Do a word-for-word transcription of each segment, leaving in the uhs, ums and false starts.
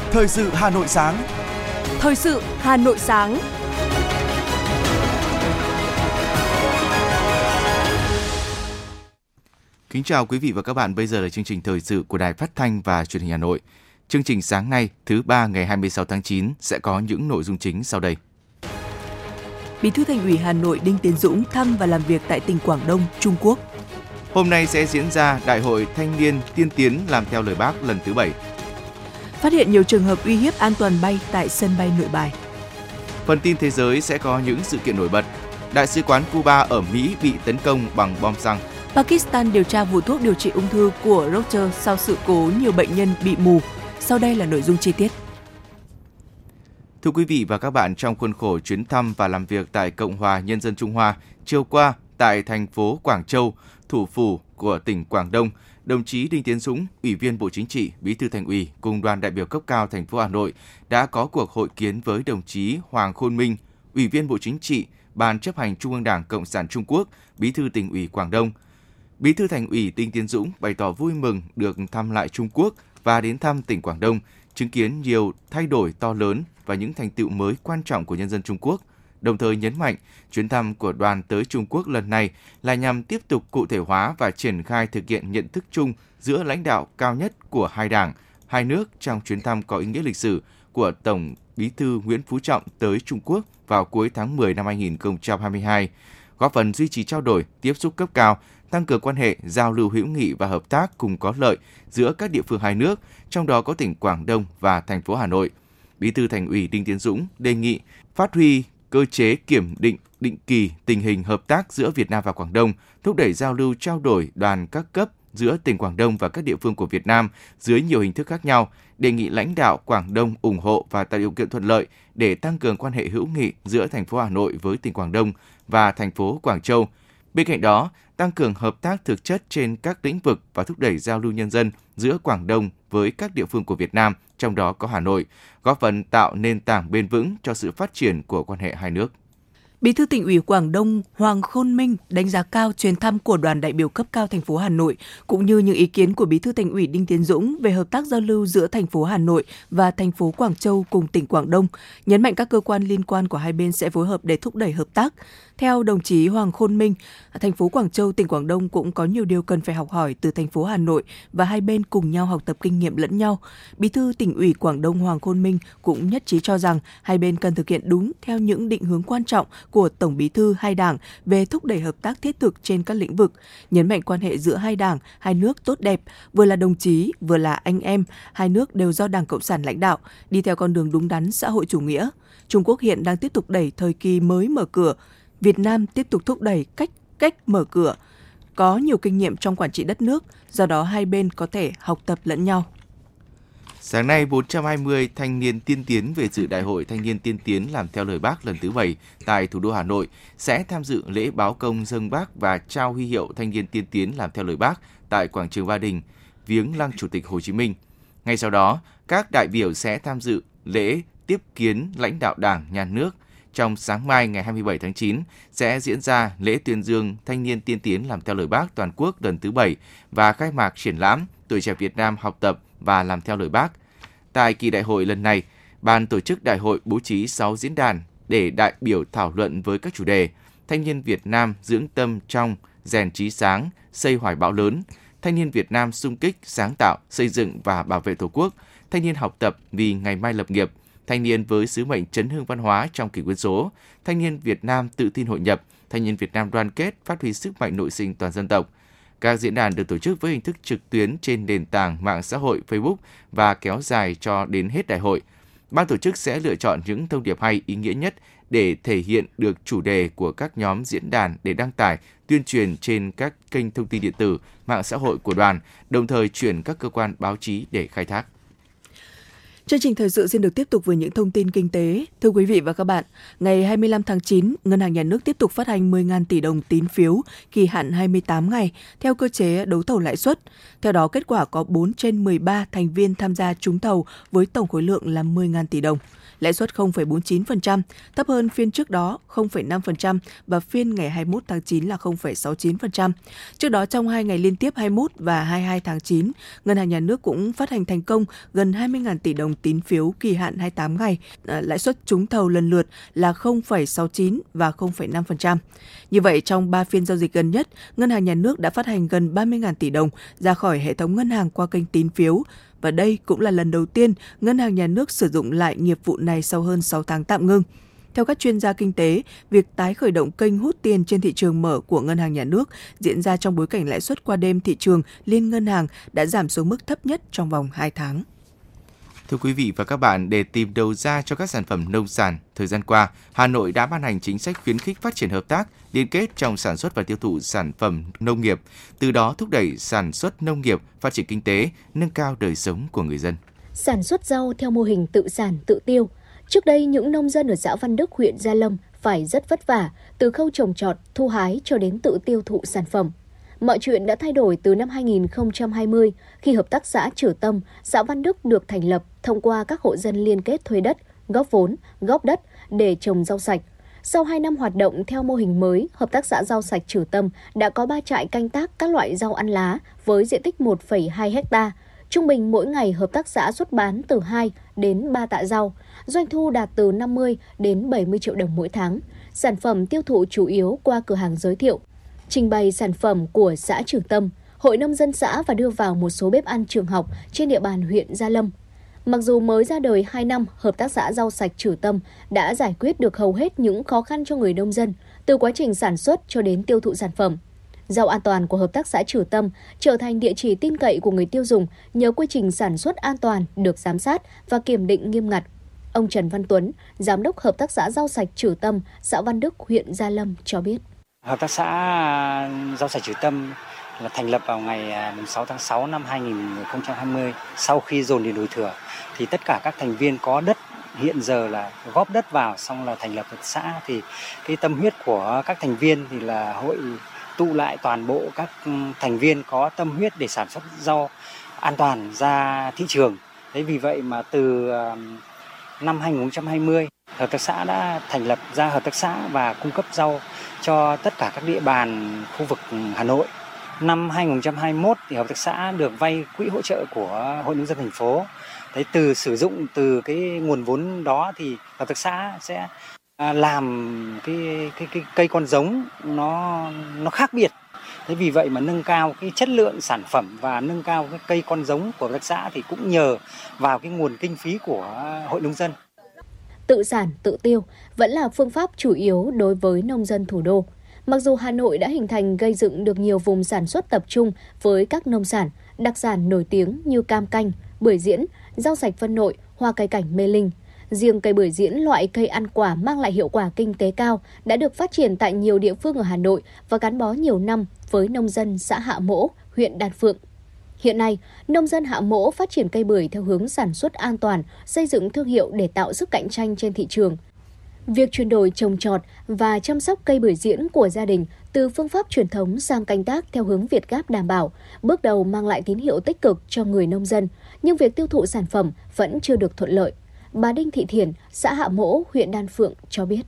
Thời sự Hà Nội sáng. Thời sự Hà Nội sáng. Kính chào quý vị và các bạn, bây giờ là chương trình thời sự của Đài Phát thanh và Truyền hình Hà Nội. Chương trình sáng nay, thứ ba ngày hai mươi sáu tháng chín sẽ có những nội dung chính sau đây. Bí thư Thành ủy Hà Nội Đinh Tiến Dũng thăm và làm việc tại tỉnh Quảng Đông, Trung Quốc. Hôm nay sẽ diễn ra Đại hội Thanh niên tiên tiến làm theo lời Bác lần thứ bảy. Phát hiện nhiều trường hợp uy hiếp an toàn bay tại sân bay Nội Bài. Phần tin thế giới sẽ có những sự kiện nổi bật. Đại sứ quán Cuba ở Mỹ bị tấn công bằng bom xăng. Pakistan điều tra vụ thuốc điều trị ung thư của Rocher sau sự cố nhiều bệnh nhân bị mù. Sau đây là nội dung chi tiết. Thưa quý vị và các bạn, trong khuôn khổ chuyến thăm và làm việc tại Cộng hòa Nhân dân Trung Hoa, chiều qua tại thành phố Quảng Châu, thủ phủ của tỉnh Quảng Đông, đồng chí Đinh Tiến Dũng, Ủy viên Bộ Chính trị, Bí thư Thành ủy cùng đoàn đại biểu cấp cao thành phố Hà Nội đã có cuộc hội kiến với đồng chí Hoàng Khôn Minh, Ủy viên Bộ Chính trị, Ban chấp hành Trung ương Đảng Cộng sản Trung Quốc, Bí thư Tỉnh ủy Quảng Đông. Bí thư Thành ủy Đinh Tiến Dũng bày tỏ vui mừng được thăm lại Trung Quốc và đến thăm tỉnh Quảng Đông, chứng kiến nhiều thay đổi to lớn và những thành tựu mới quan trọng của nhân dân Trung Quốc. Đồng thời nhấn mạnh, chuyến thăm của đoàn tới Trung Quốc lần này là nhằm tiếp tục cụ thể hóa và triển khai thực hiện nhận thức chung giữa lãnh đạo cao nhất của hai đảng, hai nước trong chuyến thăm có ý nghĩa lịch sử của Tổng Bí thư Nguyễn Phú Trọng tới Trung Quốc vào cuối tháng mười năm hai nghìn không trăm hai mươi hai, góp phần duy trì trao đổi, tiếp xúc cấp cao, tăng cường quan hệ giao lưu hữu nghị và hợp tác cùng có lợi giữa các địa phương hai nước, trong đó có tỉnh Quảng Đông và thành phố Hà Nội. Bí thư Thành ủy Đinh Tiến Dũng đề nghị phát huy cơ chế kiểm định định kỳ tình hình hợp tác giữa Việt Nam và Quảng Đông, thúc đẩy giao lưu trao đổi đoàn các cấp giữa tỉnh Quảng Đông và các địa phương của Việt Nam dưới nhiều hình thức khác nhau, đề nghị lãnh đạo Quảng Đông ủng hộ và tạo điều kiện thuận lợi để tăng cường quan hệ hữu nghị giữa thành phố Hà Nội với tỉnh Quảng Đông và thành phố Quảng Châu. Bên cạnh đó, tăng cường hợp tác thực chất trên các lĩnh vực và thúc đẩy giao lưu nhân dân giữa Quảng Đông với các địa phương của Việt Nam, trong đó có Hà Nội, góp phần tạo nền tảng bền vững cho sự phát triển của quan hệ hai nước. Bí thư Tỉnh ủy Quảng Đông Hoàng Khôn Minh đánh giá cao chuyến thăm của đoàn đại biểu cấp cao thành phố Hà Nội cũng như những ý kiến của Bí thư Thành ủy Đinh Tiến Dũng về hợp tác giao lưu giữa thành phố Hà Nội và thành phố Quảng Châu cùng tỉnh Quảng Đông, nhấn mạnh các cơ quan liên quan của hai bên sẽ phối hợp để thúc đẩy hợp tác. Theo đồng chí Hoàng Khôn Minh, thành phố Quảng Châu, tỉnh Quảng Đông cũng có nhiều điều cần phải học hỏi từ thành phố Hà Nội và hai bên cùng nhau học tập kinh nghiệm lẫn nhau. Bí thư Tỉnh ủy Quảng Đông Hoàng Khôn Minh cũng nhất trí cho rằng hai bên cần thực hiện đúng theo những định hướng quan trọng của Tổng Bí thư hai đảng về thúc đẩy hợp tác thiết thực trên các lĩnh vực, nhấn mạnh quan hệ giữa hai đảng, hai nước tốt đẹp, vừa là đồng chí, vừa là anh em, hai nước đều do Đảng Cộng sản lãnh đạo, đi theo con đường đúng đắn xã hội chủ nghĩa. Trung Quốc hiện đang tiếp tục đẩy thời kỳ mới mở cửa, Việt Nam tiếp tục thúc đẩy cách cách mở cửa, có nhiều kinh nghiệm trong quản trị đất nước, do đó hai bên có thể học tập lẫn nhau. Sáng nay, bốn trăm hai mươi thanh niên tiên tiến về dự Đại hội Thanh niên tiên tiến làm theo lời Bác lần thứ bảy tại thủ đô Hà Nội sẽ tham dự lễ báo công dâng Bác và trao huy hiệu Thanh niên tiên tiến làm theo lời Bác tại quảng trường Ba Đình, viếng lăng Chủ tịch Hồ Chí Minh. Ngay sau đó, các đại biểu sẽ tham dự lễ tiếp kiến lãnh đạo Đảng, Nhà nước. Trong sáng mai ngày hai mươi bảy tháng chín sẽ diễn ra lễ tuyên dương Thanh niên tiên tiến làm theo lời Bác toàn quốc lần thứ bảy và khai mạc triển lãm Tuổi trẻ Việt Nam học tập và làm theo lời Bác. Tại kỳ đại hội lần này, Ban tổ chức đại hội bố trí sáu diễn đàn để đại biểu thảo luận với các chủ đề: Thanh niên Việt Nam dưỡng tâm trong, rèn trí sáng, xây hoài bão lớn; Thanh niên Việt Nam xung kích, sáng tạo, xây dựng và bảo vệ Tổ quốc; Thanh niên học tập vì ngày mai lập nghiệp; Thanh niên với sứ mệnh chấn hưng văn hóa trong kỷ nguyên số; Thanh niên Việt Nam tự tin hội nhập; Thanh niên Việt Nam đoàn kết, phát huy sức mạnh nội sinh toàn dân tộc. Các diễn đàn được tổ chức với hình thức trực tuyến trên nền tảng mạng xã hội Facebook và kéo dài cho đến hết đại hội. Ban tổ chức sẽ lựa chọn những thông điệp hay, ý nghĩa nhất để thể hiện được chủ đề của các nhóm diễn đàn để đăng tải, tuyên truyền trên các kênh thông tin điện tử, mạng xã hội của đoàn, đồng thời chuyển các cơ quan báo chí để khai thác. Chương trình thời sự xin được tiếp tục với những thông tin kinh tế. Thưa quý vị và các bạn, ngày hai mươi lăm tháng chín, Ngân hàng Nhà nước tiếp tục phát hành mười nghìn tỷ đồng tín phiếu kỳ hạn hai mươi tám ngày theo cơ chế đấu thầu lãi suất. Theo đó, kết quả có bốn trên mười ba thành viên tham gia trúng thầu với tổng khối lượng là mười nghìn tỷ đồng. Lãi suất không phẩy bốn mươi chín phần trăm, thấp hơn phiên trước đó không phẩy năm phần trăm và phiên ngày hai mươi mốt tháng chín là không phẩy sáu mươi chín phần trăm. Trước đó, trong hai ngày liên tiếp hai mươi mốt và hai mươi hai tháng chín, Ngân hàng Nhà nước cũng phát hành thành công gần hai mươi nghìn tỷ đồng tín phiếu kỳ hạn hai mươi tám ngày, lãi suất trúng thầu lần lượt là không phẩy sáu mươi chín và không phẩy năm phần trăm. Như vậy, trong ba phiên giao dịch gần nhất, Ngân hàng Nhà nước đã phát hành gần ba mươi nghìn tỷ đồng ra khỏi hệ thống ngân hàng qua kênh tín phiếu. Và đây cũng là lần đầu tiên Ngân hàng Nhà nước sử dụng lại nghiệp vụ này sau hơn sáu tháng tạm ngưng. Theo các chuyên gia kinh tế, việc tái khởi động kênh hút tiền trên thị trường mở của Ngân hàng Nhà nước diễn ra trong bối cảnh lãi suất qua đêm thị trường liên ngân hàng đã giảm xuống mức thấp nhất trong vòng hai tháng. Thưa quý vị và các bạn, để tìm đầu ra cho các sản phẩm nông sản, thời gian qua, Hà Nội đã ban hành chính sách khuyến khích phát triển hợp tác, liên kết trong sản xuất và tiêu thụ sản phẩm nông nghiệp, từ đó thúc đẩy sản xuất nông nghiệp, phát triển kinh tế, nâng cao đời sống của người dân. Sản xuất rau theo mô hình tự sản, tự tiêu. Trước đây, những nông dân ở xã Văn Đức, huyện Gia Lâm phải rất vất vả, từ khâu trồng trọt, thu hái cho đến tự tiêu thụ sản phẩm. Mọi chuyện đã thay đổi từ năm hai nghìn không trăm hai mươi, khi Hợp tác xã Trử Tâm, xã Văn Đức được thành lập thông qua các hộ dân liên kết thuê đất, góp vốn, góp đất để trồng rau sạch. Sau hai năm hoạt động theo mô hình mới, Hợp tác xã Rau sạch Trử Tâm đã có ba trại canh tác các loại rau ăn lá với diện tích một phẩy hai héc ta. Trung bình mỗi ngày hợp tác xã xuất bán từ hai đến ba tạ rau, doanh thu đạt từ năm mươi đến bảy mươi triệu đồng mỗi tháng. Sản phẩm tiêu thụ chủ yếu qua cửa hàng giới thiệu. Trình bày sản phẩm của xã Trử Tâm, Hội Nông dân xã và đưa vào một số bếp ăn trường học trên địa bàn huyện Gia Lâm. Mặc dù mới ra đời hai năm, Hợp tác xã Rau sạch Trử Tâm đã giải quyết được hầu hết những khó khăn cho người nông dân, từ quá trình sản xuất cho đến tiêu thụ sản phẩm. Rau an toàn của Hợp tác xã Trử Tâm trở thành địa chỉ tin cậy của người tiêu dùng nhờ quy trình sản xuất an toàn được giám sát và kiểm định nghiêm ngặt. Ông Trần Văn Tuấn, Giám đốc Hợp tác xã Rau sạch Trử Tâm, xã Văn Đức, huyện Gia Lâm cho biết. Hợp tác xã Rau sạch Trử Tâm là thành lập vào ngày sáu tháng sáu năm hai nghìn không trăm hai mươi. Sau khi dồn điền đổi thửa thì tất cả các thành viên có đất hiện giờ là góp đất vào, xong là thành lập hợp tác xã. Thì cái tâm huyết của các thành viên thì là hội tụ lại toàn bộ các thành viên có tâm huyết để sản xuất rau an toàn ra thị trường. Thế vì vậy mà từ năm hai nghìn không trăm hai mươi, hợp tác xã đã thành lập ra hợp tác xã và cung cấp rau cho tất cả các địa bàn khu vực Hà Nội. Năm hai nghìn không trăm hai mươi mốt thì hợp tác xã được vay quỹ hỗ trợ của Hội Nông dân thành phố. Thế từ sử dụng từ cái nguồn vốn đó thì hợp tác xã sẽ làm cái cái cái cây con giống nó nó khác biệt. Thế vì vậy mà nâng cao cái chất lượng sản phẩm và nâng cao cái cây con giống của hợp tác xã thì cũng nhờ vào cái nguồn kinh phí của Hội Nông dân. Tự sản, tự tiêu vẫn là phương pháp chủ yếu đối với nông dân thủ đô. Mặc dù Hà Nội đã hình thành gây dựng được nhiều vùng sản xuất tập trung với các nông sản, đặc sản nổi tiếng như cam canh, bưởi diễn, rau sạch Vân Nội, hoa cây cảnh Mê Linh. Riêng cây bưởi diễn, loại cây ăn quả mang lại hiệu quả kinh tế cao, đã được phát triển tại nhiều địa phương ở Hà Nội và gắn bó nhiều năm với nông dân xã Hạ Mỗ, huyện Đan Phượng. Hiện nay, nông dân Hạ Mỗ phát triển cây bưởi theo hướng sản xuất an toàn, xây dựng thương hiệu để tạo sức cạnh tranh trên thị trường. Việc chuyển đổi trồng trọt và chăm sóc cây bưởi diễn của gia đình từ phương pháp truyền thống sang canh tác theo hướng Việt Gáp đảm bảo, bước đầu mang lại tín hiệu tích cực cho người nông dân, nhưng việc tiêu thụ sản phẩm vẫn chưa được thuận lợi. Bà Đinh Thị Thiền, xã Hạ Mỗ, huyện Đan Phượng cho biết.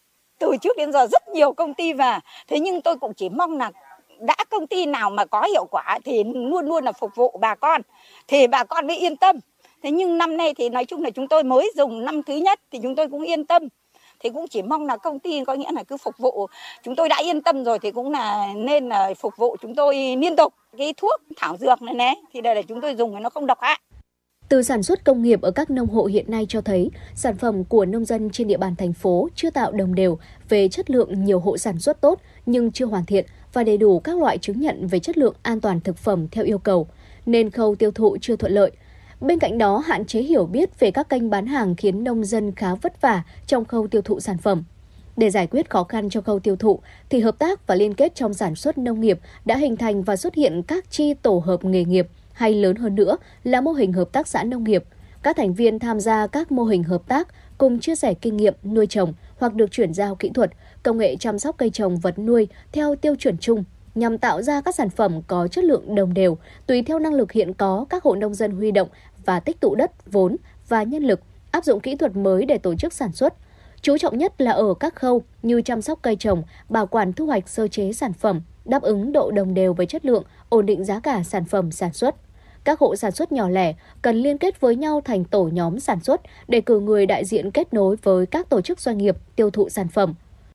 Từ trước đến giờ rất nhiều công ty vào, thế nhưng tôi cũng chỉ mong là đã công ty nào mà có hiệu quả thì luôn luôn là phục vụ bà con, thì bà con mới yên tâm. Thế nhưng năm nay thì nói chung là chúng tôi mới dùng năm thứ nhất thì chúng tôi cũng yên tâm. Thì cũng chỉ mong là công ty có nghĩa là cứ phục vụ, chúng tôi đã yên tâm rồi thì cũng là nên là phục vụ chúng tôi liên tục. Cái thuốc thảo dược này này thì đây là chúng tôi dùng thì nó không độc hại. Từ sản xuất công nghiệp ở các nông hộ hiện nay cho thấy, sản phẩm của nông dân trên địa bàn thành phố chưa tạo đồng đều về chất lượng, nhiều hộ sản xuất tốt nhưng chưa hoàn thiện và đầy đủ các loại chứng nhận về chất lượng an toàn thực phẩm theo yêu cầu, nên khâu tiêu thụ chưa thuận lợi. Bên cạnh đó, hạn chế hiểu biết về các kênh bán hàng khiến nông dân khá vất vả trong khâu tiêu thụ sản phẩm. Để giải quyết khó khăn cho khâu tiêu thụ, thì hợp tác và liên kết trong sản xuất nông nghiệp đã hình thành và xuất hiện các chi tổ hợp nghề nghiệp, hay lớn hơn nữa là mô hình hợp tác xã nông nghiệp. Các thành viên tham gia các mô hình hợp tác cùng chia sẻ kinh nghiệm nuôi trồng hoặc được chuyển giao kỹ thuật, công nghệ chăm sóc cây trồng vật nuôi theo tiêu chuẩn chung, nhằm tạo ra các sản phẩm có chất lượng đồng đều, tùy theo năng lực hiện có các hộ nông dân huy động và tích tụ đất, vốn và nhân lực, áp dụng kỹ thuật mới để tổ chức sản xuất. Chú trọng nhất là ở các khâu như chăm sóc cây trồng, bảo quản thu hoạch, sơ chế sản phẩm, đáp ứng độ đồng đều với chất lượng, ổn định giá cả sản phẩm sản xuất. Các hộ sản xuất nhỏ lẻ cần liên kết với nhau thành tổ nhóm sản xuất để cử người đại diện kết nối với các tổ chức doanh nghiệp tiêu thụ sản phẩm.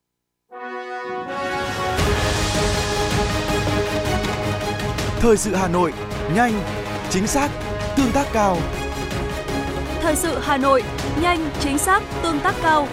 Thời sự Hà Nội, nhanh, chính xác, tương tác cao. Thời sự Hà Nội, nhanh, chính xác, tương tác cao.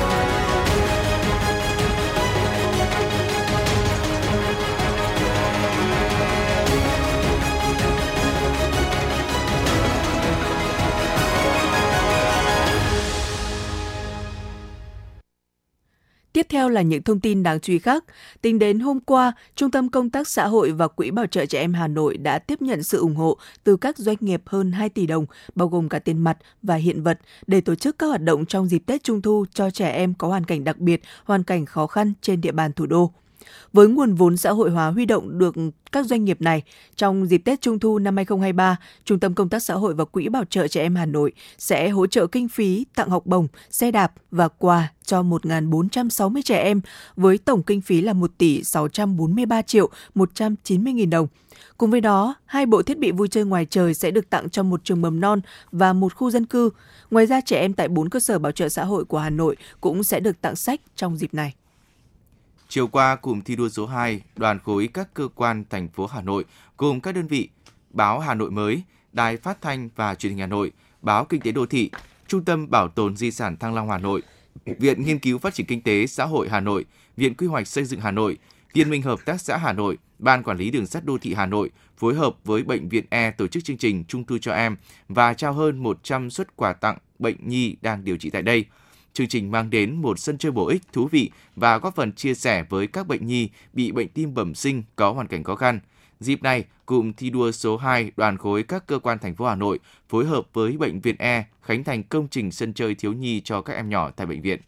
Tiếp theo là những thông tin đáng chú ý khác. Tính đến hôm qua, Trung tâm Công tác Xã hội và Quỹ Bảo trợ Trẻ Em Hà Nội đã tiếp nhận sự ủng hộ từ các doanh nghiệp hơn hai tỷ đồng, bao gồm cả tiền mặt và hiện vật, để tổ chức các hoạt động trong dịp Tết Trung thu cho trẻ em có hoàn cảnh đặc biệt, hoàn cảnh khó khăn trên địa bàn thủ đô. Với nguồn vốn xã hội hóa huy động được các doanh nghiệp này, trong dịp Tết Trung thu năm hai không hai ba, Trung tâm Công tác Xã hội và Quỹ Bảo trợ Trẻ Em Hà Nội sẽ hỗ trợ kinh phí tặng học bổng, xe đạp và quà cho một nghìn bốn trăm sáu mươi trẻ em với tổng kinh phí là một tỷ sáu trăm bốn mươi ba triệu một trăm chín mươi nghìn đồng. Cùng với đó, hai bộ thiết bị vui chơi ngoài trời sẽ được tặng cho một trường mầm non và một khu dân cư. Ngoài ra, trẻ em tại bốn cơ sở bảo trợ xã hội của Hà Nội cũng sẽ được tặng sách trong dịp này. Chiều qua, cụm thi đua số hai, đoàn khối các cơ quan thành phố Hà Nội gồm các đơn vị Báo Hà Nội Mới, Đài Phát thanh và Truyền hình Hà Nội, Báo Kinh tế Đô thị, Trung tâm Bảo tồn Di sản Thăng Long Hà Nội, Viện Nghiên cứu Phát triển Kinh tế Xã hội Hà Nội, Viện Quy hoạch Xây dựng Hà Nội, Liên minh Hợp tác xã Hà Nội, Ban Quản lý Đường sắt Đô thị Hà Nội phối hợp với Bệnh viện E tổ chức chương trình Trung thu cho em và trao hơn một trăm suất quà tặng bệnh nhi đang điều trị tại đây. Chương trình mang đến một sân chơi bổ ích, thú vị và góp phần chia sẻ với các bệnh nhi bị bệnh tim bẩm sinh có hoàn cảnh khó khăn. Dịp này, cụm thi đua số hai, đoàn khối các cơ quan thành phố Hà Nội phối hợp với Bệnh viện E khánh thành công trình sân chơi thiếu nhi cho các em nhỏ tại bệnh viện.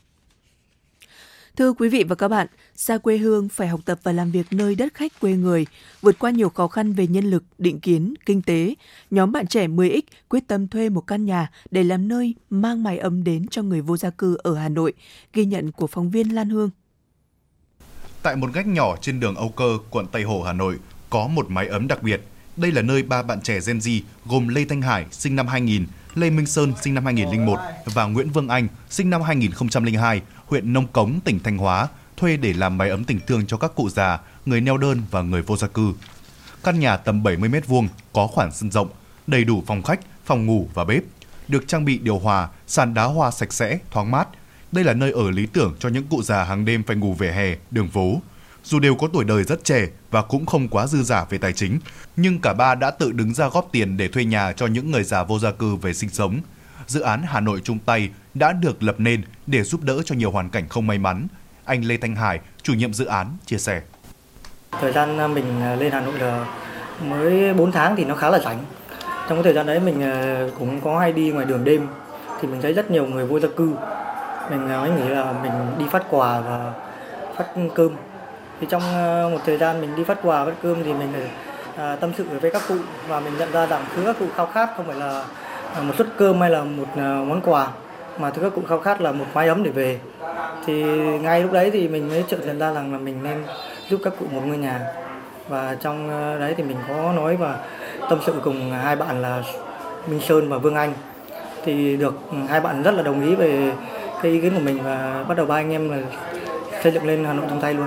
Thưa quý vị và các bạn, xa quê hương phải học tập và làm việc nơi đất khách quê người, vượt qua nhiều khó khăn về nhân lực, định kiến, kinh tế, nhóm bạn trẻ mười x quyết tâm thuê một căn nhà để làm nơi mang mái ấm đến cho người vô gia cư ở Hà Nội, ghi nhận của phóng viên Lan Hương. Tại một ngách nhỏ trên đường Âu Cơ, quận Tây Hồ, Hà Nội, có một mái ấm đặc biệt. Đây là nơi ba bạn trẻ Gen Z gồm Lê Thanh Hải, sinh năm hai nghìn, Lê Minh Sơn, sinh năm hai nghìn không trăm lẻ một và Nguyễn Vương Anh, sinh năm hai nghìn không trăm lẻ hai, huyện Nông Cống, tỉnh Thanh Hóa, thuê để làm mái ấm tình thương cho các cụ già, người neo đơn và người vô gia cư. Căn nhà tầm bảy mươi mét vuông, có khoảng sân rộng, đầy đủ phòng khách, phòng ngủ và bếp, được trang bị điều hòa, sàn đá hoa sạch sẽ, thoáng mát. Đây là nơi ở lý tưởng cho những cụ già hàng đêm phải ngủ vỉa hè, đường phố. Dù đều có tuổi đời rất trẻ và cũng không quá dư dả về tài chính, nhưng cả ba đã tự đứng ra góp tiền để thuê nhà cho những người già vô gia cư về sinh sống. Dự án Hà Nội chung tay đã được lập nên để giúp đỡ cho nhiều hoàn cảnh không may mắn. Anh Lê Thanh Hải, chủ nhiệm dự án, chia sẻ. Thời gian mình lên Hà Nội là mới bốn tháng thì nó khá là rảnh. Trong cái thời gian đấy mình cũng có hay đi ngoài đường đêm thì mình thấy rất nhiều người vô gia cư. Mình mới nghĩ là mình đi phát quà và phát cơm. Thì trong một thời gian mình đi phát quà phát cơm thì mình à, tâm sự với các cụ và mình nhận ra rằng thứ các cụ khao khát không phải là một suất cơm hay là một món quà, mà thứ các cụ khao khát là một mái ấm để về. Thì ngay lúc đấy thì mình mới chợt nhận ra rằng là mình nên giúp các cụ một ngôi nhà. Và trong đấy thì mình có nói và tâm sự cùng hai bạn là Minh Sơn và Vương Anh. Thì được hai bạn rất là đồng ý về cái ý kiến của mình và bắt đầu ba anh em là xây dựng lên Hà Nội chung tay luôn.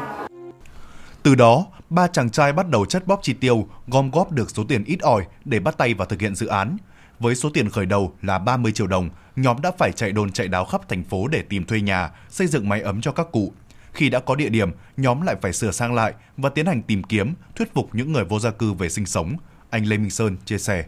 Từ đó, ba chàng trai bắt đầu chất bóp chi tiêu, gom góp được số tiền ít ỏi để bắt tay vào thực hiện dự án. Với số tiền khởi đầu là ba mươi triệu đồng, nhóm đã phải chạy đôn chạy đáo khắp thành phố để tìm thuê nhà, xây dựng mái ấm cho các cụ. Khi đã có địa điểm, nhóm lại phải sửa sang lại và tiến hành tìm kiếm, thuyết phục những người vô gia cư về sinh sống. Anh Lê Minh Sơn chia sẻ.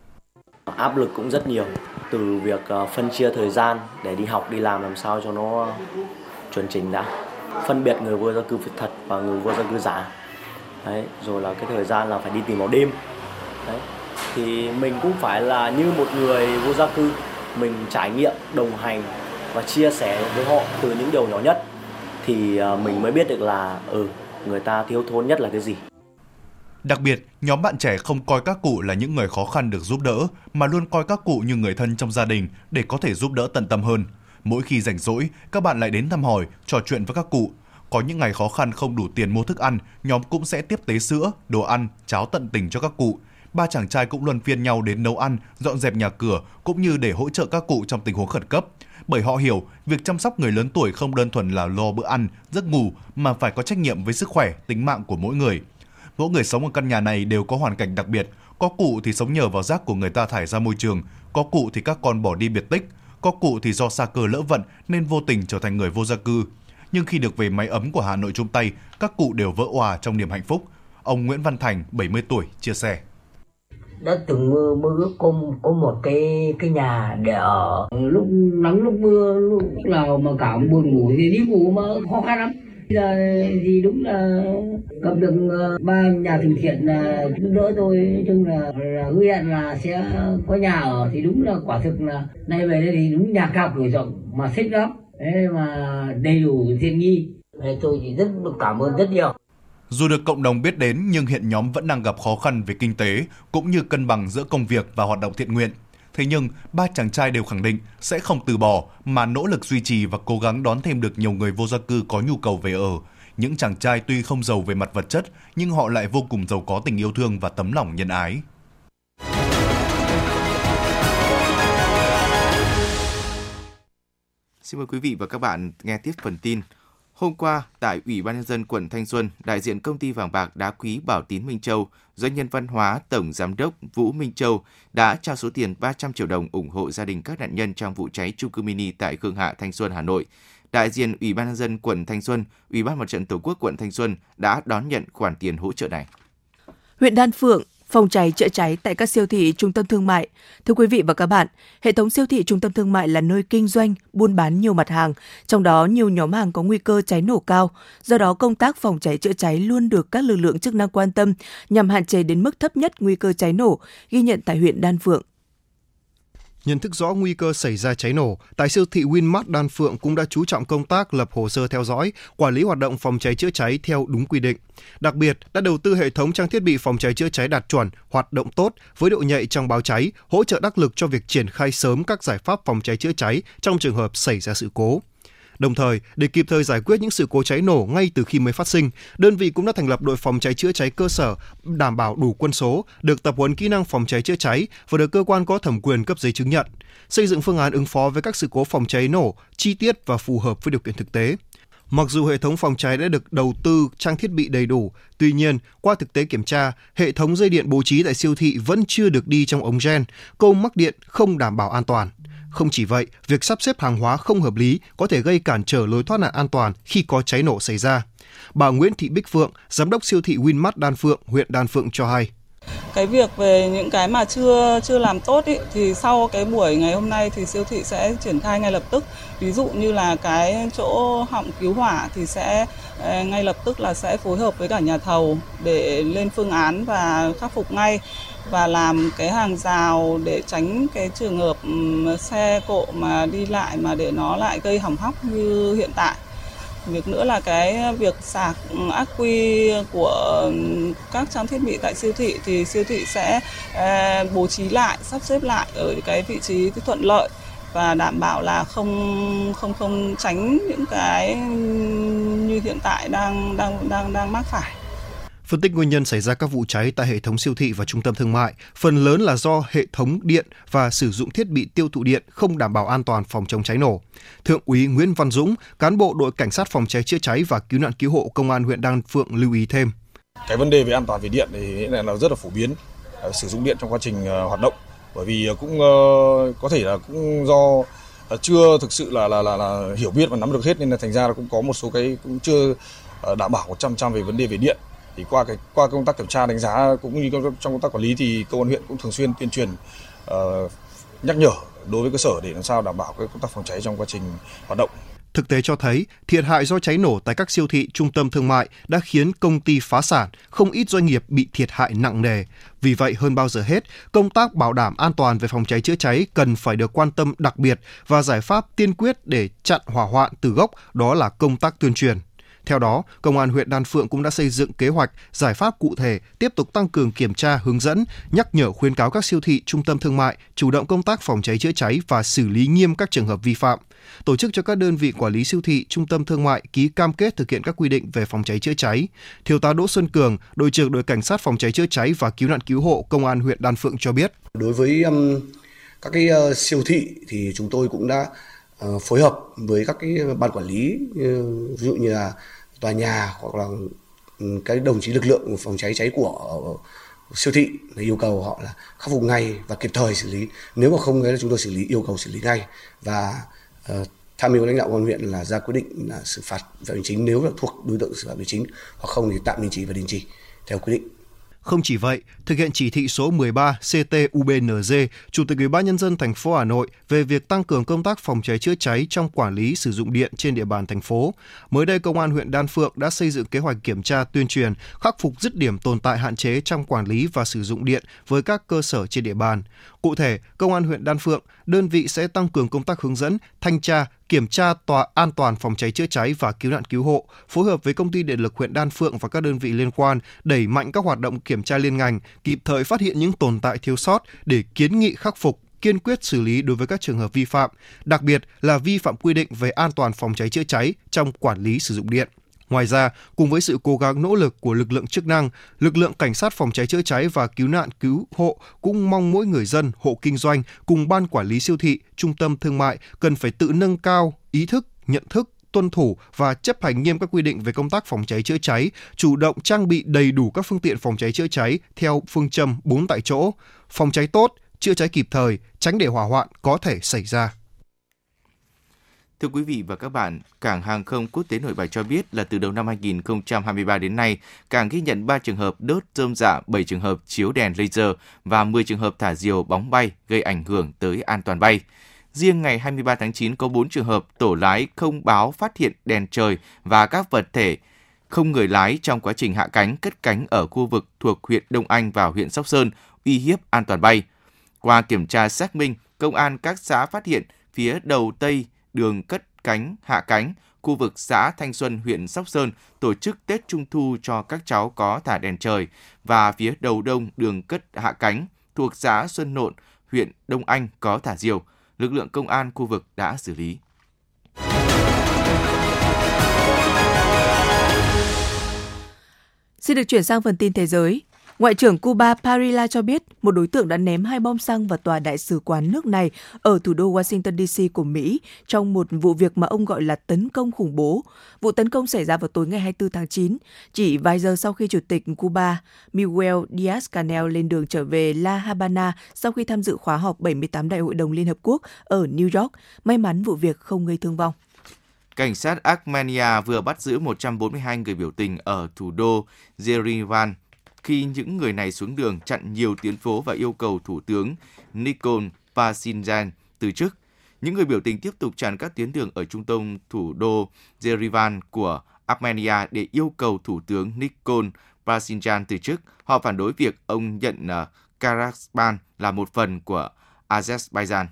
Áp lực cũng rất nhiều, từ việc phân chia thời gian để đi học, đi làm làm sao cho nó chuẩn chỉnh đã. Phân biệt người vô gia cư thật và người vô gia cư giả. Đấy, rồi là cái thời gian là phải đi tìm vào đêm. Đấy, thì mình cũng phải là như một người vô gia cư, mình trải nghiệm, đồng hành và chia sẻ với họ từ những điều nhỏ nhất thì mình mới biết được là ừ, người ta thiếu thốn nhất là cái gì. Đặc biệt, nhóm bạn trẻ không coi các cụ là những người khó khăn được giúp đỡ, mà luôn coi các cụ như người thân trong gia đình để có thể giúp đỡ tận tâm hơn. Mỗi khi rảnh rỗi, các bạn lại đến thăm hỏi, trò chuyện với các cụ. Có những ngày khó khăn không đủ tiền mua thức ăn, nhóm cũng sẽ tiếp tế sữa, đồ ăn, cháo tận tình cho các cụ. ba chàng trai cũng luân phiên nhau đến nấu ăn, dọn dẹp nhà cửa cũng như để hỗ trợ các cụ trong tình huống khẩn cấp. Bởi họ hiểu, việc chăm sóc người lớn tuổi không đơn thuần là lo bữa ăn, giấc ngủ mà phải có trách nhiệm với sức khỏe, tính mạng của mỗi người. Mỗi người sống ở căn nhà này đều có hoàn cảnh đặc biệt. Có cụ thì sống nhờ vào rác của người ta thải ra môi trường, có cụ thì các con bỏ đi biệt tích, có cụ thì do sa cơ lỡ vận nên vô tình trở thành người vô gia cư. Nhưng khi được về mái ấm của Hà Nội chung tay, các cụ đều vỡ òa trong niềm hạnh phúc. Ông Nguyễn Văn Thành, bảy mươi tuổi, chia sẻ. Đã từng mơ mơ ước có, có một cái cái nhà để ở, lúc nắng lúc mưa, lúc nào mà cảm buồn ngủ thì đi ngủ mà khó khăn lắm. Bây giờ thì đúng là gặp được ba nhà từ thiện là giúp đỡ tôi, nói chung là, là hứa hẹn là sẽ có nhà ở, thì đúng là quả thực là nay về đây thì đúng nhà cao cửa rộng mà thích lắm, thế mà đầy đủ tiện nghi. Thế tôi chỉ rất cảm ơn rất nhiều. Dù được cộng đồng biết đến nhưng hiện nhóm vẫn đang gặp khó khăn về kinh tế cũng như cân bằng giữa công việc và hoạt động thiện nguyện. Thế nhưng, ba chàng trai đều khẳng định sẽ không từ bỏ mà nỗ lực duy trì và cố gắng đón thêm được nhiều người vô gia cư có nhu cầu về ở. Những chàng trai tuy không giàu về mặt vật chất nhưng họ lại vô cùng giàu có tình yêu thương và tấm lòng nhân ái. Xin mời quý vị và các bạn nghe tiếp phần tin. Hôm qua, tại Ủy ban Nhân dân quận Thanh Xuân, đại diện công ty vàng bạc đá quý Bảo Tín Minh Châu, doanh nhân văn hóa Tổng Giám đốc Vũ Minh Châu đã trao số tiền ba trăm triệu đồng ủng hộ gia đình các nạn nhân trong vụ cháy chung cư mini tại Khương Hạ, Thanh Xuân, Hà Nội. Đại diện Ủy ban Nhân dân quận Thanh Xuân, Ủy ban Mặt trận Tổ quốc quận Thanh Xuân đã đón nhận khoản tiền hỗ trợ này. Huyện Đan Phượng, phòng cháy chữa cháy tại các siêu thị, trung tâm thương mại. Thưa quý vị và các bạn, hệ thống siêu thị, trung tâm thương mại là nơi kinh doanh, buôn bán nhiều mặt hàng, trong đó nhiều nhóm hàng có nguy cơ cháy nổ cao. Do đó, công tác phòng cháy chữa cháy luôn được các lực lượng chức năng quan tâm nhằm hạn chế đến mức thấp nhất nguy cơ cháy nổ, ghi nhận tại huyện Đan Phượng. Nhận thức rõ nguy cơ xảy ra cháy nổ, tại siêu thị Winmart Đan Phượng cũng đã chú trọng công tác lập hồ sơ theo dõi, quản lý hoạt động phòng cháy chữa cháy theo đúng quy định. Đặc biệt, đã đầu tư hệ thống trang thiết bị phòng cháy chữa cháy đạt chuẩn, hoạt động tốt với độ nhạy trong báo cháy, hỗ trợ đắc lực cho việc triển khai sớm các giải pháp phòng cháy chữa cháy trong trường hợp xảy ra sự cố. Đồng thời, để kịp thời giải quyết những sự cố cháy nổ ngay từ khi mới phát sinh, đơn vị cũng đã thành lập đội phòng cháy chữa cháy cơ sở đảm bảo đủ quân số, được tập huấn kỹ năng phòng cháy chữa cháy và được cơ quan có thẩm quyền cấp giấy chứng nhận, xây dựng phương án ứng phó với các sự cố phòng cháy nổ chi tiết và phù hợp với điều kiện thực tế. Mặc dù hệ thống phòng cháy đã được đầu tư trang thiết bị đầy đủ, tuy nhiên, qua thực tế kiểm tra, hệ thống dây điện bố trí tại siêu thị vẫn chưa được đi trong ống gen, câu mắc điện không đảm bảo an toàn. Không chỉ vậy, việc sắp xếp hàng hóa không hợp lý có thể gây cản trở lối thoát nạn an toàn khi có cháy nổ xảy ra. Bà Nguyễn Thị Bích Phượng, giám đốc siêu thị Winmart Đan Phượng, huyện Đan Phượng cho hay. Cái việc về những cái mà chưa chưa làm tốt ý, thì sau cái buổi ngày hôm nay thì siêu thị sẽ triển khai ngay lập tức. Ví dụ như là cái chỗ họng cứu hỏa thì sẽ ngay lập tức là sẽ phối hợp với cả nhà thầu để lên phương án và khắc phục ngay, và làm cái hàng rào để tránh cái trường hợp xe cộ mà đi lại mà để nó lại gây hỏng hóc như hiện tại. Việc nữa là cái việc sạc ắc quy của các trang thiết bị tại siêu thị thì siêu thị sẽ bố trí lại, sắp xếp lại ở cái vị trí thuận lợi và đảm bảo là không không không tránh những cái như hiện tại đang đang đang đang mắc phải. Phân tích nguyên nhân xảy ra các vụ cháy tại hệ thống siêu thị và trung tâm thương mại, phần lớn là do hệ thống điện và sử dụng thiết bị tiêu thụ điện không đảm bảo an toàn phòng chống cháy nổ. Thượng úy Nguyễn Văn Dũng, cán bộ đội cảnh sát phòng cháy chữa cháy và cứu nạn cứu hộ công an huyện Đan Phượng lưu ý thêm. Cái vấn đề về an toàn về điện thì là rất là phổ biến, sử dụng điện trong quá trình hoạt động, bởi vì cũng có thể là cũng do chưa thực sự là là là, là hiểu biết và nắm được hết nên là thành ra là cũng có một số cái cũng chưa đảm bảo một trăm phần trăm về vấn đề về điện. Thì qua cái qua công tác kiểm tra đánh giá cũng như trong công tác quản lý thì công an huyện cũng thường xuyên tuyên truyền uh, nhắc nhở đối với cơ sở để làm sao đảm bảo cái công tác phòng cháy trong quá trình hoạt động. Thực tế cho thấy, thiệt hại do cháy nổ tại các siêu thị, trung tâm thương mại đã khiến công ty phá sản, không ít doanh nghiệp bị thiệt hại nặng nề. Vì vậy, hơn bao giờ hết, công tác bảo đảm an toàn về phòng cháy chữa cháy cần phải được quan tâm đặc biệt và giải pháp tiên quyết để chặn hỏa hoạn từ gốc, đó là công tác tuyên truyền. Theo đó, Công an huyện Đan Phượng cũng đã xây dựng kế hoạch, giải pháp cụ thể, tiếp tục tăng cường kiểm tra, hướng dẫn, nhắc nhở khuyến cáo các siêu thị, trung tâm thương mại chủ động công tác phòng cháy chữa cháy và xử lý nghiêm các trường hợp vi phạm. Tổ chức cho các đơn vị quản lý siêu thị, trung tâm thương mại ký cam kết thực hiện các quy định về phòng cháy chữa cháy. Thiếu tá Đỗ Xuân Cường, đội trưởng đội cảnh sát phòng cháy chữa cháy và cứu nạn cứu hộ Công an huyện Đan Phượng cho biết: Đối với um, các cái uh, siêu thị thì chúng tôi cũng đã uh, phối hợp với các cái ban quản lý, uh, ví dụ như là tòa nhà hoặc là um, cái đồng chí lực lượng phòng cháy cháy của uh, siêu thị là yêu cầu họ là khắc phục ngay và kịp thời xử lý. Nếu mà không là chúng tôi xử lý, yêu cầu xử lý ngay và uh, tham mưu lãnh đạo công an huyện là ra quyết định là xử phạt vi phạm hành chính nếu là thuộc đối tượng xử phạt hành chính, hoặc không thì tạm đình chỉ và đình chỉ theo quy định. Không chỉ vậy, thực hiện chỉ thị số mười ba C T U B N G, Chủ tịch Ủy ban nhân dân thành phố Hà Nội về việc tăng cường công tác phòng cháy chữa cháy trong quản lý sử dụng điện trên địa bàn thành phố. Mới đây, Công an huyện Đan Phượng đã xây dựng kế hoạch kiểm tra, tuyên truyền, khắc phục dứt điểm tồn tại hạn chế trong quản lý và sử dụng điện với các cơ sở trên địa bàn. Cụ thể, Công an huyện Đan Phượng, đơn vị sẽ tăng cường công tác hướng dẫn, thanh tra, kiểm tra tòa an toàn phòng cháy chữa cháy và cứu nạn cứu hộ, phối hợp với Công ty Điện lực huyện Đan Phượng và các đơn vị liên quan, đẩy mạnh các hoạt động kiểm tra liên ngành, kịp thời phát hiện những tồn tại thiếu sót để kiến nghị khắc phục, kiên quyết xử lý đối với các trường hợp vi phạm, đặc biệt là vi phạm quy định về an toàn phòng cháy chữa cháy trong quản lý sử dụng điện. Ngoài ra, cùng với sự cố gắng nỗ lực của lực lượng chức năng, lực lượng cảnh sát phòng cháy chữa cháy và cứu nạn cứu hộ cũng mong mỗi người dân, hộ kinh doanh cùng ban quản lý siêu thị, trung tâm thương mại cần phải tự nâng cao ý thức, nhận thức, tuân thủ và chấp hành nghiêm các quy định về công tác phòng cháy chữa cháy, chủ động trang bị đầy đủ các phương tiện phòng cháy chữa cháy theo phương châm bốn tại chỗ, phòng cháy tốt, chữa cháy kịp thời, tránh để hỏa hoạn có thể xảy ra. Thưa quý vị và các bạn, Cảng Hàng không Quốc tế Nội Bài cho biết là từ đầu năm hai nghìn không trăm hai mươi ba đến nay, cảng ghi nhận ba trường hợp đốt rơm rạ, bảy trường hợp chiếu đèn laser và mười trường hợp thả diều bóng bay gây ảnh hưởng tới an toàn bay. Riêng ngày hai mươi ba tháng chín có bốn trường hợp tổ lái không báo phát hiện đèn trời và các vật thể không người lái trong quá trình hạ cánh, cất cánh ở khu vực thuộc huyện Đông Anh và huyện Sóc Sơn, uy hiếp an toàn bay. Qua kiểm tra xác minh, công an các xã phát hiện phía đầu Tây đường cất cánh, hạ cánh, khu vực xã Thanh Xuân, huyện Sóc Sơn tổ chức Tết Trung thu cho các cháu có thả đèn trời và phía đầu Đông đường cất hạ cánh thuộc xã Xuân Nộn, huyện Đông Anh có thả diều. Lực lượng công an khu vực đã xử lý. Xin được chuyển sang phần tin thế giới. Ngoại trưởng Cuba Parilla cho biết một đối tượng đã ném hai bom xăng vào tòa đại sứ quán nước này ở thủ đô Washington D C của Mỹ trong một vụ việc mà ông gọi là tấn công khủng bố. Vụ tấn công xảy ra vào tối ngày hai mươi tư tháng chín, chỉ vài giờ sau khi Chủ tịch Cuba Miguel Díaz-Canel lên đường trở về La Habana sau khi tham dự khóa họp bảy mươi tám Đại hội đồng Liên Hợp Quốc ở New York. May mắn vụ việc không gây thương vong. Cảnh sát Armenia vừa bắt giữ một trăm bốn mươi hai người biểu tình ở thủ đô Yerevan khi những người này xuống đường chặn nhiều tuyến phố và yêu cầu Thủ tướng Nikol Pashinyan từ chức. Những người biểu tình tiếp tục chặn các tuyến đường ở trung tâm thủ đô Yerevan của Armenia để yêu cầu Thủ tướng Nikol Pashinyan từ chức. Họ phản đối việc ông nhận Karabakh là một phần của Azerbaijan.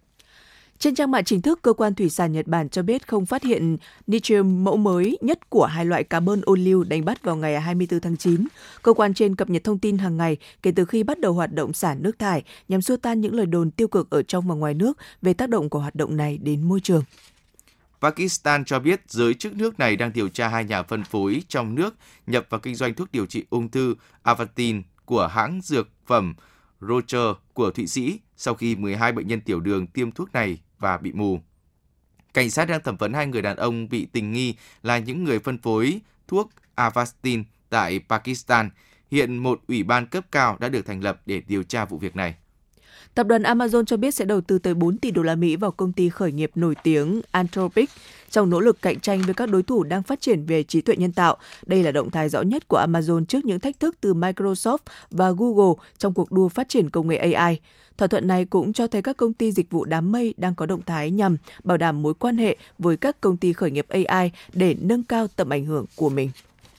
Trên trang mạng chính thức, Cơ quan Thủy sản Nhật Bản cho biết không phát hiện nitrium mẫu mới nhất của hai loại cá bơn ô liu đánh bắt vào ngày hai mươi tư tháng chín. Cơ quan trên cập nhật thông tin hàng ngày kể từ khi bắt đầu hoạt động xả nước thải nhằm xua tan những lời đồn tiêu cực ở trong và ngoài nước về tác động của hoạt động này đến môi trường. Pakistan cho biết giới chức nước này đang điều tra hai nhà phân phối trong nước nhập và kinh doanh thuốc điều trị ung thư Avantin của hãng dược phẩm Rocher của Thụy Sĩ sau khi mười hai bệnh nhân tiểu đường tiêm thuốc này và bị mù. Cảnh sát đang thẩm vấn hai người đàn ông bị tình nghi là những người phân phối thuốc Avantin tại Pakistan. Hiện một ủy ban cấp cao đã được thành lập để điều tra vụ việc này. Tập đoàn Amazon cho biết sẽ đầu tư tới bốn tỷ đô la Mỹ vào công ty khởi nghiệp nổi tiếng Anthropic trong nỗ lực cạnh tranh với các đối thủ đang phát triển về trí tuệ nhân tạo. Đây là động thái rõ nhất của Amazon trước những thách thức từ Microsoft và Google trong cuộc đua phát triển công nghệ a i. Thỏa thuận này cũng cho thấy các công ty dịch vụ đám mây đang có động thái nhằm bảo đảm mối quan hệ với các công ty khởi nghiệp a i để nâng cao tầm ảnh hưởng của mình.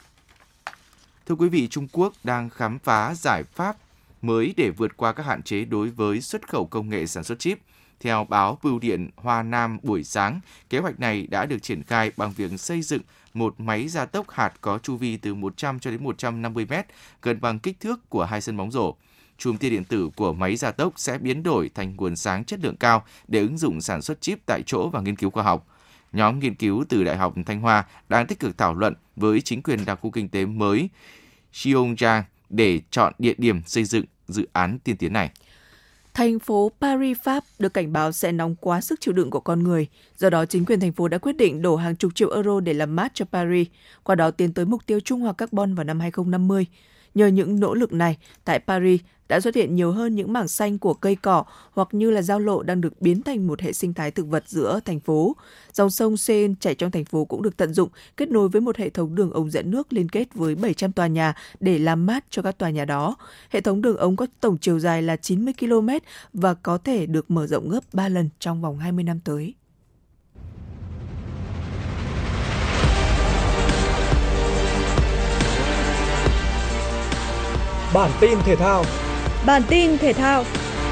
Thưa quý vị, Trung Quốc đang khám phá giải pháp mới để vượt qua các hạn chế đối với xuất khẩu công nghệ sản xuất chip. Theo báo Bưu điện Hoa Nam buổi sáng, kế hoạch này đã được triển khai bằng việc xây dựng một máy gia tốc hạt có chu vi từ một trăm cho đến một trăm năm mươi mét, gần bằng kích thước của hai sân bóng rổ. Chùm tia điện tử của máy gia tốc sẽ biến đổi thành nguồn sáng chất lượng cao để ứng dụng sản xuất chip tại chỗ và nghiên cứu khoa học. Nhóm nghiên cứu từ Đại học Thanh Hoa đang tích cực thảo luận với chính quyền đặc khu kinh tế mới Xiongyang để chọn địa điểm xây dựng dự án tiên tiến này. Thành phố Paris, Pháp được cảnh báo sẽ nóng quá sức chịu đựng của con người. Do đó, chính quyền thành phố đã quyết định đổ hàng chục triệu euro để làm mát cho Paris, qua đó tiến tới mục tiêu trung hòa carbon vào năm hai không năm mươi. Nhờ những nỗ lực này, tại Paris đã xuất hiện nhiều hơn những mảng xanh của cây cỏ hoặc như là giao lộ đang được biến thành một hệ sinh thái thực vật giữa thành phố. Dòng sông Seine chảy trong thành phố cũng được tận dụng, kết nối với một hệ thống đường ống dẫn nước liên kết với bảy trăm tòa nhà để làm mát cho các tòa nhà đó. Hệ thống đường ống có tổng chiều dài là chín mươi ki lô mét và có thể được mở rộng gấp ba lần trong vòng hai mươi năm tới. Bản tin thể thao. Bản tin thể thao.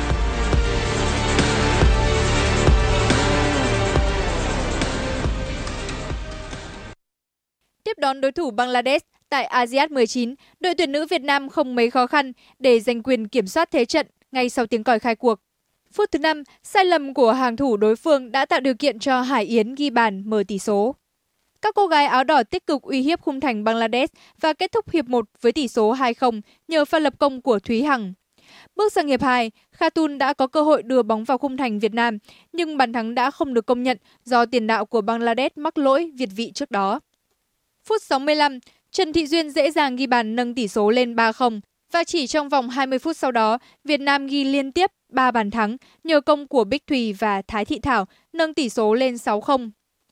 Tiếp đón đối thủ Bangladesh tại ASEAN mười chín, đội tuyển nữ Việt Nam không mấy khó khăn để giành quyền kiểm soát thế trận ngay sau tiếng còi khai cuộc. Phút thứ năm, sai lầm của hàng thủ đối phương đã tạo điều kiện cho Hải Yến ghi bàn mở tỷ số. Các cô gái áo đỏ tích cực uy hiếp khung thành Bangladesh và kết thúc hiệp một với tỷ số hai không nhờ pha lập công của Thúy Hằng. Bước sang hiệp hai, Khatun đã có cơ hội đưa bóng vào khung thành Việt Nam, nhưng bàn thắng đã không được công nhận do tiền đạo của Bangladesh mắc lỗi việt vị trước đó. Phút sáu mươi lăm, Trần Thị Duyên dễ dàng ghi bàn nâng tỷ số lên ba không và chỉ trong vòng hai mươi phút sau đó, Việt Nam ghi liên tiếp ba bàn thắng nhờ công của Bích Thùy và Thái Thị Thảo nâng tỷ số lên sáu không.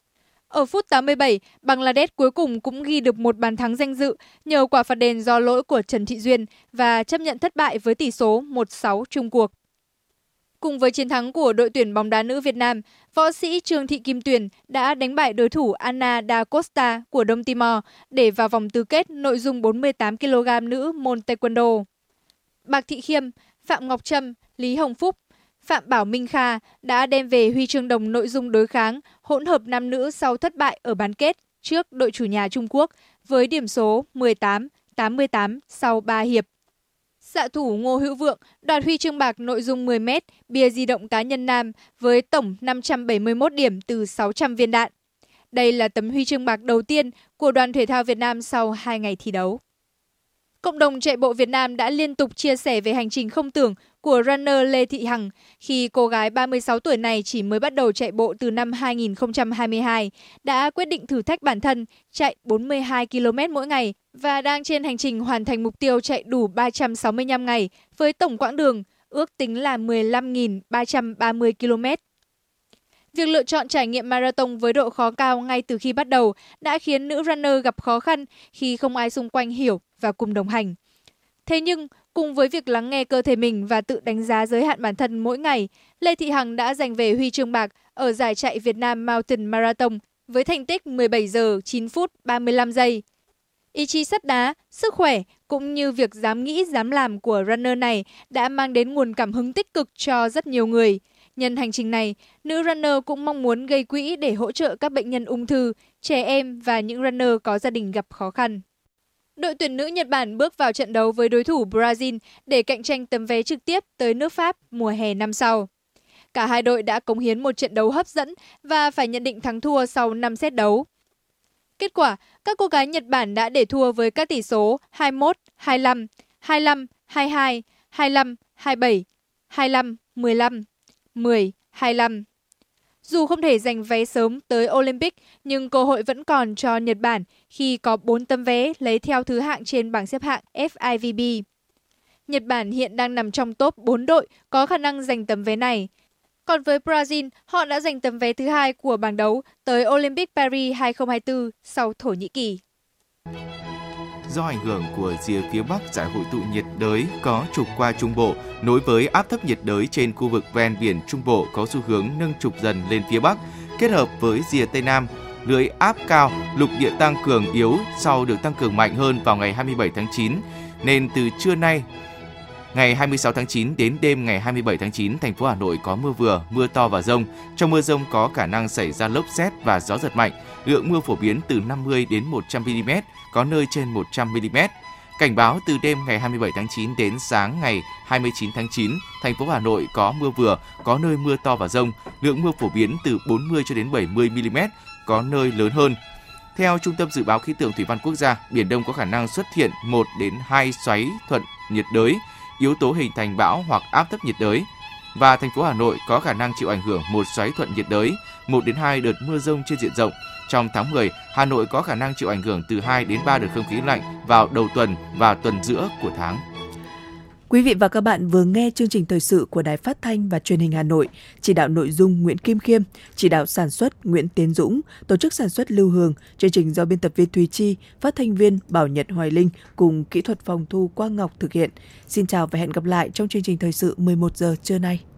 Ở phút tám mươi bảy, Bangladesh cuối cùng cũng ghi được một bàn thắng danh dự nhờ quả phạt đền do lỗi của Trần Thị Duyên và chấp nhận thất bại với tỷ số một sáu chung cuộc. Cùng với chiến thắng của đội tuyển bóng đá nữ Việt Nam, võ sĩ Trương Thị Kim Tuyền đã đánh bại đối thủ Ana da Costa của Đông Timor để vào vòng tứ kết nội dung bốn mươi tám ki lô gam nữ môn Taekwondo. Bạc Thị Khiêm, Phạm Ngọc Trâm, Lý Hồng Phúc, Phạm Bảo Minh Kha đã đem về huy chương đồng nội dung đối kháng hỗn hợp nam nữ sau thất bại ở bán kết trước đội chủ nhà Trung Quốc với điểm số mười tám tám mươi tám sau ba hiệp. Xạ thủ Ngô Hữu Vượng đoạt huy chương bạc nội dung mười mét bia di động cá nhân nam với tổng năm trăm bảy mươi mốt điểm từ sáu trăm viên đạn. Đây là tấm huy chương bạc đầu tiên của đoàn thể thao Việt Nam sau hai ngày thi đấu. Cộng đồng chạy bộ Việt Nam đã liên tục chia sẻ về hành trình không tưởng của runner Lê Thị Hằng khi cô gái ba mươi sáu tuổi này chỉ mới bắt đầu chạy bộ từ năm hai nghìn không trăm hai mươi hai, đã quyết định thử thách bản thân chạy bốn mươi hai ki lô mét mỗi ngày và đang trên hành trình hoàn thành mục tiêu chạy đủ ba trăm sáu mươi lăm ngày với tổng quãng đường ước tính là mười lăm nghìn ba trăm ba mươi ki lô mét. Việc lựa chọn trải nghiệm marathon với độ khó cao ngay từ khi bắt đầu đã khiến nữ runner gặp khó khăn khi không ai xung quanh hiểu và cùng đồng hành. Thế nhưng, cùng với việc lắng nghe cơ thể mình và tự đánh giá giới hạn bản thân mỗi ngày, Lê Thị Hằng đã giành về huy chương bạc ở giải chạy Việt Nam Mountain Marathon với thành tích mười bảy giờ chín phút ba mươi lăm giây. Ý chí sắt đá, sức khỏe cũng như việc dám nghĩ dám làm của runner này đã mang đến nguồn cảm hứng tích cực cho rất nhiều người. Nhân hành trình này, nữ runner cũng mong muốn gây quỹ để hỗ trợ các bệnh nhân ung thư, trẻ em và những runner có gia đình gặp khó khăn. Đội tuyển nữ Nhật Bản bước vào trận đấu với đối thủ Brazil để cạnh tranh tấm vé trực tiếp tới nước Pháp mùa hè năm sau. Cả hai đội đã cống hiến một trận đấu hấp dẫn và phải nhận định thắng thua sau năm set đấu. Kết quả, các cô gái Nhật Bản đã để thua với các tỷ số hai mươi mốt hai mươi lăm, hai mươi lăm hai mươi hai, hai mươi lăm hai mươi bảy, hai mươi lăm mười lăm, mười hai mươi lăm. Dù không thể giành vé sớm tới Olympic, nhưng cơ hội vẫn còn cho Nhật Bản khi có bốn tấm vé lấy theo thứ hạng trên bảng xếp hạng F I V B. Nhật Bản hiện đang nằm trong top bốn đội có khả năng giành tấm vé này. Còn với Brazil, họ đã giành tấm vé thứ hai của bảng đấu tới Olympic Paris hai không hai tư sau Thổ Nhĩ Kỳ. Do ảnh hưởng của rìa phía Bắc giải hội tụ nhiệt đới có trục qua Trung Bộ, nối với áp thấp nhiệt đới trên khu vực ven biển Trung Bộ có xu hướng nâng trục dần lên phía Bắc, kết hợp với rìa Tây Nam, lưới áp cao, lục địa tăng cường yếu sau được tăng cường mạnh hơn vào ngày hai mươi bảy tháng chín, nên từ trưa nay Ngày hai mươi sáu tháng chín đến đêm ngày hai mươi bảy tháng chín, thành phố Hà Nội có mưa vừa, mưa to và dông. Trong mưa dông có khả năng xảy ra lốc sét và gió giật mạnh. Lượng mưa phổ biến từ năm mươi đến một trăm mi-li-mét, có nơi trên một trăm mi-li-mét. Cảnh báo từ đêm ngày hai mươi bảy tháng chín đến sáng ngày hai mươi chín tháng chín, thành phố Hà Nội có mưa vừa, có nơi mưa to và dông. Lượng mưa phổ biến từ bốn mươi cho đến bảy mươi mi-li-mét, có nơi lớn hơn. Theo Trung tâm Dự báo Khí tượng Thủy văn Quốc gia, Biển Đông có khả năng xuất hiện một đến hai xoáy thuận nhiệt đới, yếu tố hình thành bão hoặc áp thấp nhiệt đới. Và thành phố Hà Nội có khả năng chịu ảnh hưởng một xoáy thuận nhiệt đới, một đến hai đợt mưa dông trên diện rộng. Trong tháng mười, Hà Nội có khả năng chịu ảnh hưởng từ hai đến ba đợt không khí lạnh vào đầu tuần và tuần giữa của tháng. Quý vị và các bạn vừa nghe chương trình thời sự của Đài Phát thanh và Truyền hình Hà Nội, chỉ đạo nội dung Nguyễn Kim Khiêm, chỉ đạo sản xuất Nguyễn Tiến Dũng, tổ chức sản xuất Lưu Hương, chương trình do biên tập viên Thùy Chi, phát thanh viên Bảo Nhật Hoài Linh cùng kỹ thuật phòng thu Quang Ngọc thực hiện. Xin chào và hẹn gặp lại trong chương trình thời sự mười một giờ trưa nay.